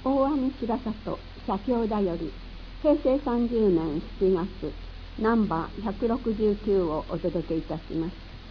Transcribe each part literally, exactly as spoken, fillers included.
大網白里社協だよりへいせいさんじゅうねんしちがつナンバーひゃくろくじゅうきゅうをお届けいたします。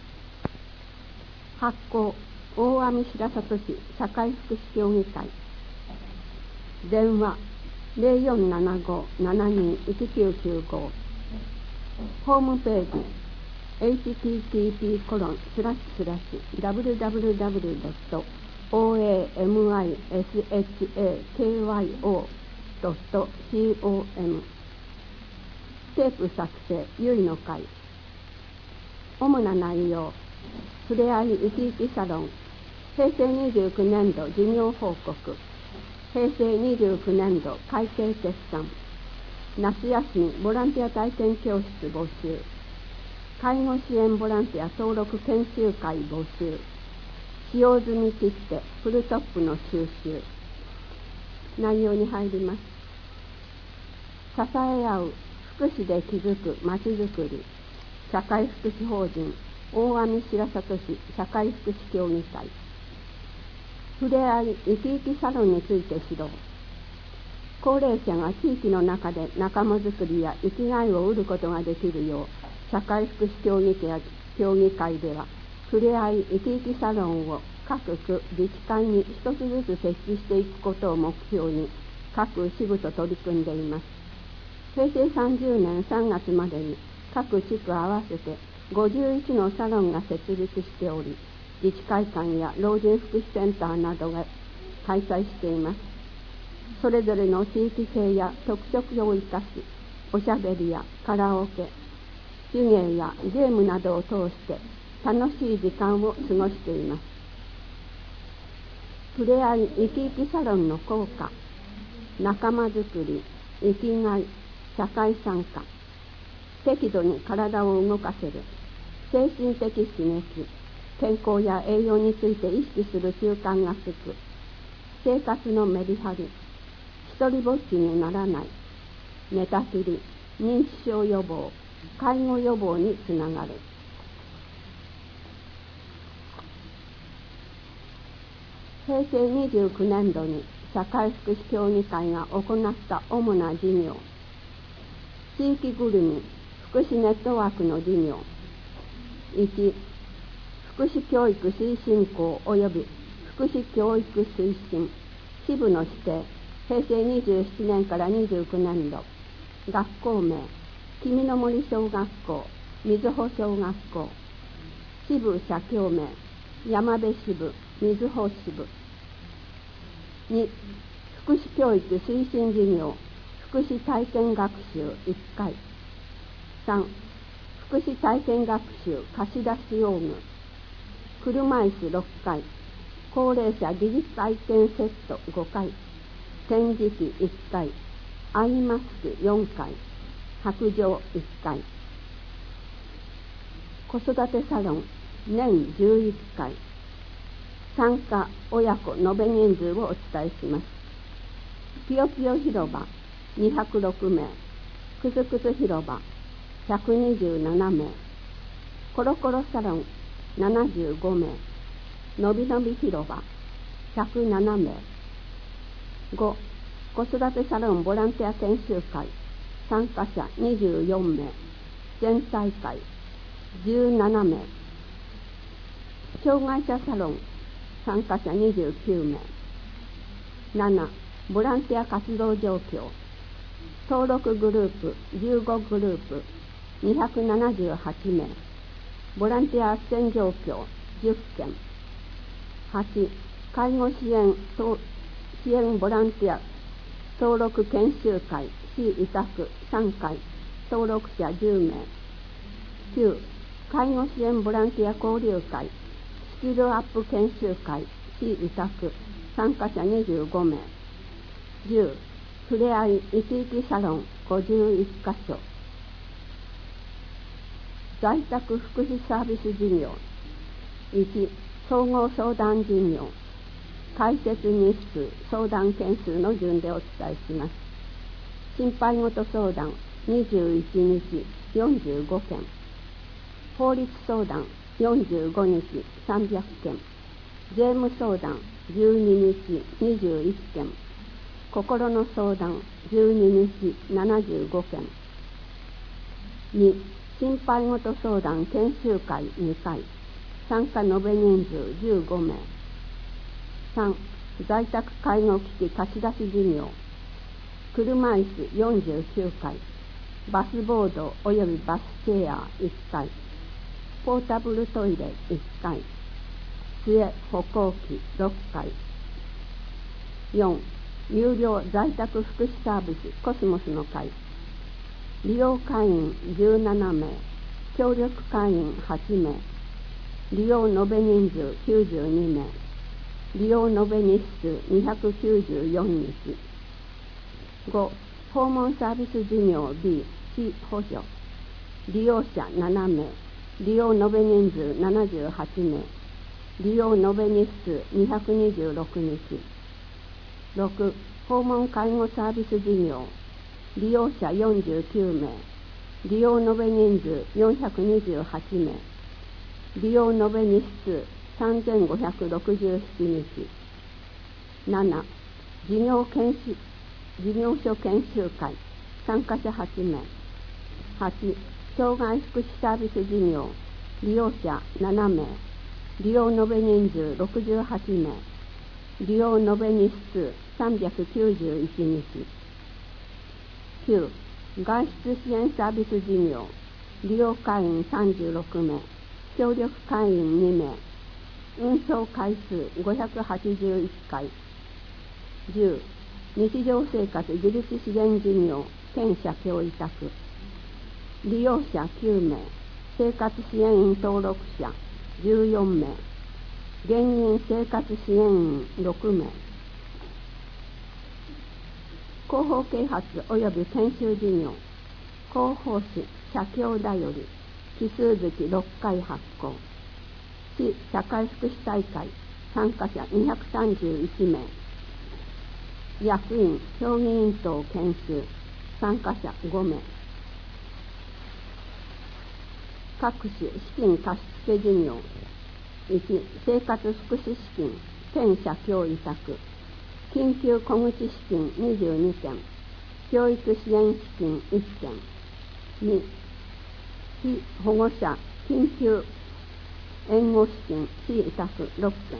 発行大網白里市社会福祉協議会、電話 ゼロよんななご ななにいちきゅうきゅうご、ホームページ エイチティーティーピーコロンスラッシュスラッシュダブリューダブリューダブリュードットオーエーエムアイエスエイチエーケーワイオードットコム、 テープ作成ゆいの会。主な内容、ふれあい生き生きサロンへいせいにじゅうきゅうねんど事業報告、へいせいにじゅうきゅうねんど会計決算、夏休みボランティア体験教室募集、介護支援ボランティア登録研修会募集、使用済み切手フルトップの収集。内容に入ります。支え合う福祉で築くまちづくり社会福祉法人大網白里市社会福祉協議会。ふれあい生き生きサロンについて指導。高齢者が地域の中で仲間づくりや生きがいを得ることができるよう、社会福祉協議会協議会ではふれあい生き生きサロンを各区自治会に一つずつ設置していくことを目標に各支部と取り組んでいます。へいせいさんじゅうねんさんがつまでに各地区合わせてごじゅういちのサロンが設立しており、自治会館や老人福祉センターなどが開催しています。それぞれの地域性や特色を生かし、おしゃべりやカラオケ、手芸やゲームなどを通して楽しい時間を過ごしています。ふれあい生き生きサロンの効果、仲間づくり、生きがい、社会参加、適度に体を動かせる、精神的刺激、健康や栄養について意識する習慣がつく、生活のメリハリ、一人ぼっちにならない、寝たきり、認知症予防、介護予防につながる。へいせいにじゅうきゅうねんどに社会福祉協議会が行った主な事業、地域ぐるみ福祉ネットワークの事業、いち、福祉教育推進校及び福祉教育推進支部の指定、へいせいにじゅうななねんからにじゅうきゅうねんど、学校名、君の森小学校、瑞穂小学校、支部社協名、山部支部、瑞穂支部。に、福祉教育推進事業、福祉体験学習いっかい。さん、福祉体験学習貸し出し用具、車椅子ろっかい、高齢者技術体験セットごかい、展示機いっかい、アイマスクよんかい、白状いっかい。子育てサロン年じゅういっかい。参加親子延べ人数をお伝えします。ぴよぴよ広場にひゃくろくめい、くずくず広場ひゃくにじゅうななめい、コロコロサロンななじゅうごめい、のびのび広場ひゃくななめい。ご、子育てサロンボランティア研修会、参加者にじゅうよんめい、全体会じゅうななめい。障害者サロン参加者にじゅうきゅうめい。なな、ボランティア活動状況、登録グループじゅうごグループにひゃくななじゅうはちめい、ボランティア斡旋状況じゅっけん。はち、介護支援支援ボランティア登録研修会市委託さんかい、登録者じゅうめい。きゅう、介護支援ボランティア交流会スキルアップ研修会市委託、参加者にじゅうごめい。じゅう、ふれあい生き生きサロンごじゅういっかしょ。在宅福祉サービス事業、いち、総合相談事業、開設日数、相談件数の順でお伝えします。心配事相談にじゅういちにちよんじゅうごけん、法律相談よんじゅうごにちさんびゃくけん、税務相談じゅうににちにじゅういっけん、 心の相談じゅうににちななじゅうごけん。に心配事相談研修会にかい、参加延べ人数じゅうごめい。さん在宅介護機器貸し出し事業、車椅子よんじゅうきゅうかい、バスボードおよびバスチェアいっかい、ポータブルトイレいっかい、杖歩行器ろっかい。よん有料在宅福祉サービスコスモスの会、利用会員じゅうななめい、協力会員はちめい、利用延べ人数きゅうじゅうにめい、利用延べ日数にひゃくきゅうじゅうよっか。ご訪問サービス事業 B 市補助、利用者ななめい、利用延べ人数ななじゅうはちめい、利用延べ日数にひゃくにじゅうろくにち。ろく訪問介護サービス事業、利用者よんじゅうきゅうめい、利用延べ人数よんひゃくにじゅうはちめい、利用延べ日数さんぜんごひゃくろくじゅうななにち。なな事業研修事業所研修会、参加者はちめい。はち障害福祉サービス事業、利用者ななめい、利用延べ人数ろくじゅうはちめい、利用延べ日数さんびゃくきゅうじゅういちにち。きゅう外出支援サービス事業、利用会員さんじゅうろくめい、協力会員にめい、運送回数ごひゃくはちじゅういっかい。じゅう日常生活自立支援事業兼社協委託、利用者きゅうめい、生活支援員登録者じゅうよんめい、現任生活支援員ろくめい。広報啓発及び研修事業、広報誌社協だより奇数月ろっかい発行、市社会福祉大会参加者にひゃくさんじゅういちめい、役員評議員等研修参加者ごめい。各種資金貸付事業、いち生活福祉資金兼社協委託、緊急小口資金にじゅうにけん、教育支援資金いっけん。に被保護者緊急援護資金市委託ろっけん。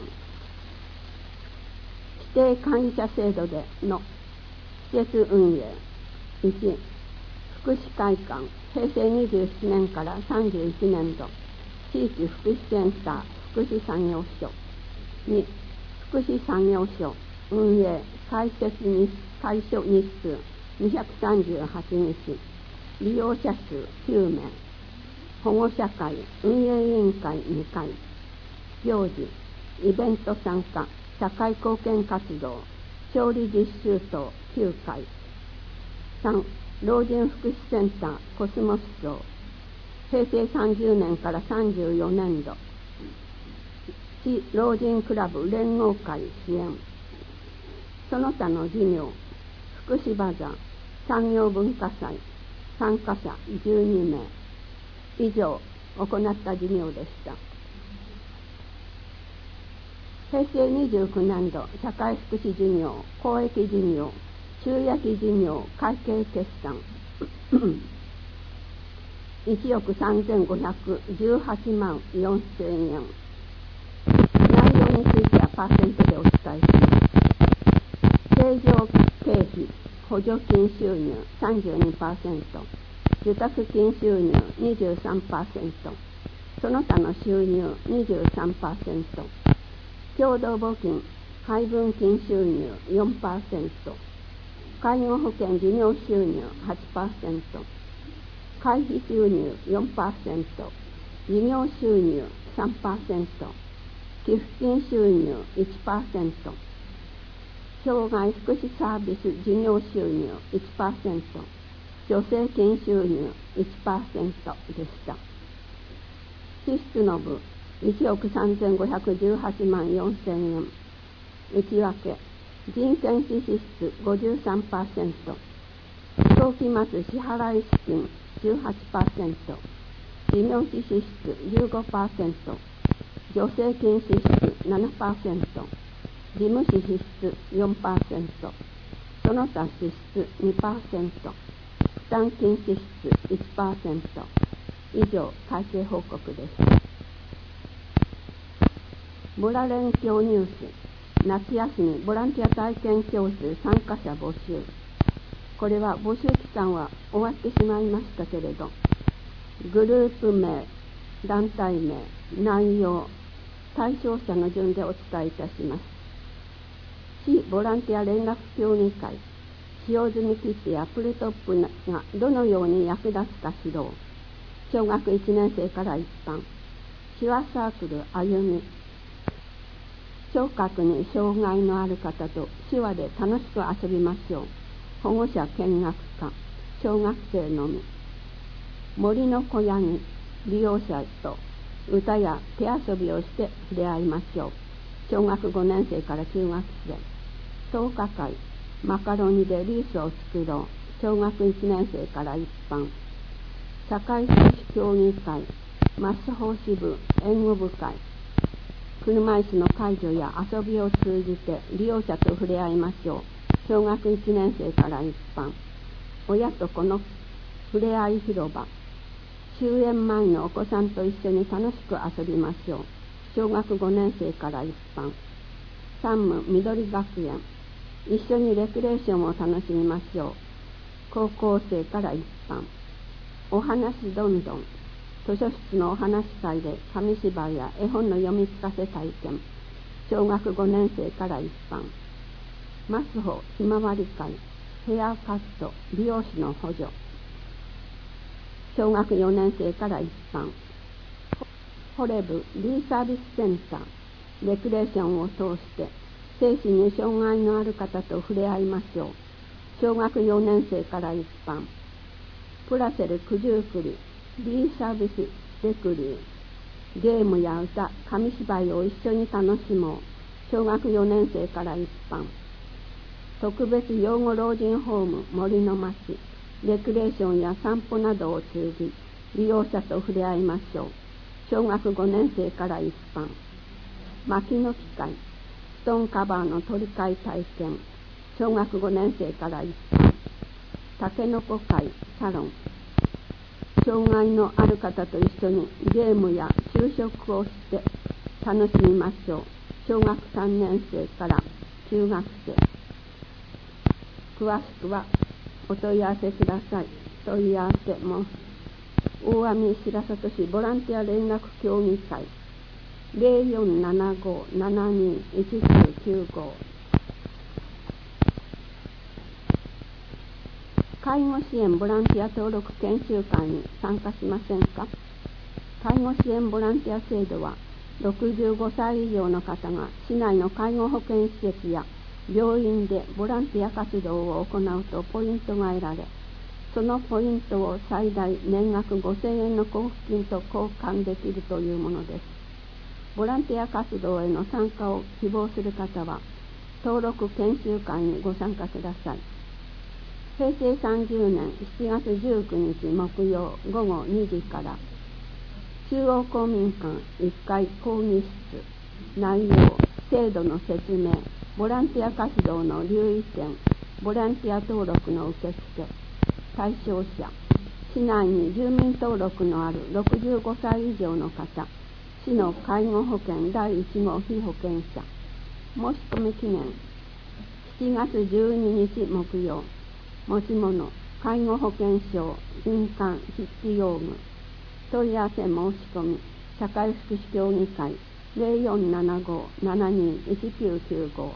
指定管理者制度での施設運営、いち福祉会館へいせいにじゅうななねんからさんじゅういちねんど地域福祉センター福祉作業所、に福祉作業所運営開設日開所日数にひゃくさんじゅうはちにち、利用者数きゅうめい、保護者会運営委員会にかい、行事イベント参加社会貢献活動調理実習等きゅうかい。さん老人福祉センターコスモス町へいせいさんじゅうねんからさんじゅうよねんど市老人クラブ連合会支援、その他の事業、福祉バザー産業文化祭参加者じゅうにめい以上行った事業でした。へいせいにじゅうきゅうねんど社会福祉事業公益事業収益事業会計決算いちおくさんぜんごひゃくじゅうはちまんよんせんえん。内容についてはパーセントでお伝えします。正常経費補助金収入 さんじゅうにパーセント、受託金収入 にじゅうさんパーセント、その他の収入 にじゅうさんパーセント、共同募金配分金収入 よんパーセント、介護保険事業収入 はちパーセント、会費収入 よんパーセント、事業収入 さんパーセント、寄付金収入 いちパーセント、障害福祉サービス事業収入 いちパーセント、助成金収入 いちパーセント でした。支出の分いちおくさんぜんごひゃくじゅうはちまんよんせんえん、内訳人件費支出 ごじゅうさんパーセント、早期末支払い資金 じゅうはちパーセント、事業費支出 じゅうごパーセント、助成金支出 ななパーセント、事務費支出 よんパーセント、 その他支出 にパーセント、負担金支出 いちパーセント。以上、会計報告です。ボラ連教ニュース、夏休みボランティア体験教室参加者募集。これは募集期間は終わってしまいましたけれど、グループ名、団体名、内容、対象者の順でお伝えいたします。市ボランティア連絡協議会、使用済みキットやプルトップがどのように役立つか指導。小学いちねん生から一般。手話サークル歩み。聴覚に障害のある方と手話で楽しく遊びましょう。保護者見学家、小学生のみ。森の小屋に利用者と歌や手遊びをして触れ合いましょう。小学ごねん生から中学生。創価会、マカロニでリースを作ろう。小学いちねん生から一般。社会福祉協議会、マス奉仕部、援護部会。車椅子の介助や遊びを通じて利用者と触れ合いましょう。小学いちねん生から一般。親と子の触れ合い広場。終園前のお子さんと一緒に楽しく遊びましょう。小学ごねん生から一般。山武緑学園。一緒にレクレーションを楽しみましょう。高校生から一般。お話どんどん。図書室のお話会で紙芝居や絵本の読み聞かせ体験。小学ごねん生から一般。マスホひまわり会、ヘアカット、美容師の補助。小学よねん生から一般。ホレブリーサービスセンター、レクレーションを通して精神に障害のある方と触れ合いましょう。小学よねん生から一般。プラセル九十九里、リーサービスレクリー、ゲームや歌、紙芝居を一緒に楽しもう。小学よねん生から一般。特別養護老人ホーム森の町、レクレーションや散歩などを通じ利用者と触れ合いましょう。小学ごねん生から一般。薪の機械、ストーンカバーの取り替え体験。小学ごねん生から一般。タケノコ会サロン。障害のある方と一緒にゲームや就職をして楽しみましょう。小学さんねん生から中学生。詳しくはお問い合わせください。問い合わせも大網白里市ボランティア連絡協議会 ゼロよんななご ななに いちきゅうきゅうご。介護支援ボランティア登録研修会に参加しませんか？介護支援ボランティア制度はろくじゅうごさい以上の方が市内の介護保険施設や病院でボランティア活動を行うとポイントが得られ、そのポイントを最大年額ごせんえんの交付金と交換できるというものです。ボランティア活動への参加を希望する方は登録研修会にご参加ください。へいせいさんじゅうねんしちがつじゅうくにち木曜ごごにじから中央公民館いっかい講義室。内容、制度の説明、ボランティア活動の留意点、ボランティア登録の受付。対象者、市内に住民登録のあるろくじゅうごさい以上の方、市の介護保険だいいち号被保険者。申し込み期限しちがつじゅうににち木曜。持ち物、介護保険証、印鑑、筆記用具。問い合わせ申し込み、社会福祉協議会 ゼロよんななご ななにいちきゅうきゅうご。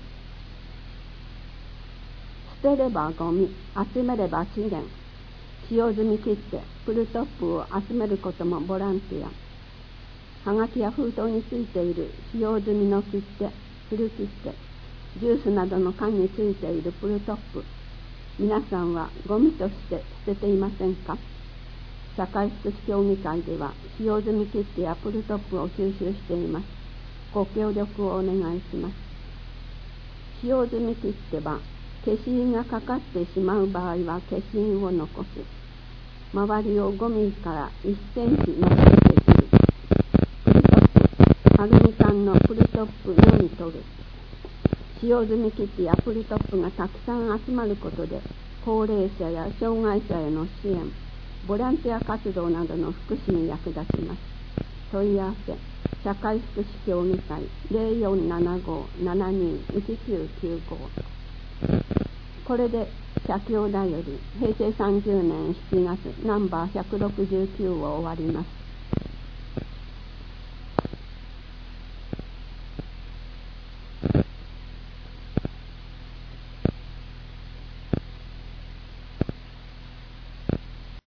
捨てればゴミ、集めれば資源。使用済み切手、プルトップを集めることもボランティア。はがきや封筒についている使用済みの切手、プル切手、ジュースなどの缶についているプルトップ。皆さんはゴミとして捨てていませんか？社会福祉協議会では使用済み切手やプルトップを収集しています。ご協力をお願いします。使用済み切手は消印がかかってしまう場合は消印を残す。周りをごミリからいっセンチのせて切る。プルトップ、アルミ缶のプルトップのみ取る。 使用済みキットやプリトップがたくさん集まることで、高齢者や障害者への支援、ボランティア活動などの福祉に役立ちます。問い合わせ、社会福祉協議会 ゼロよんななご ななにいちきゅうきゅうご。これで社協だよりへいせいさんじゅうねんしちがつナンバーひゃくろくじゅうきゅうを終わります。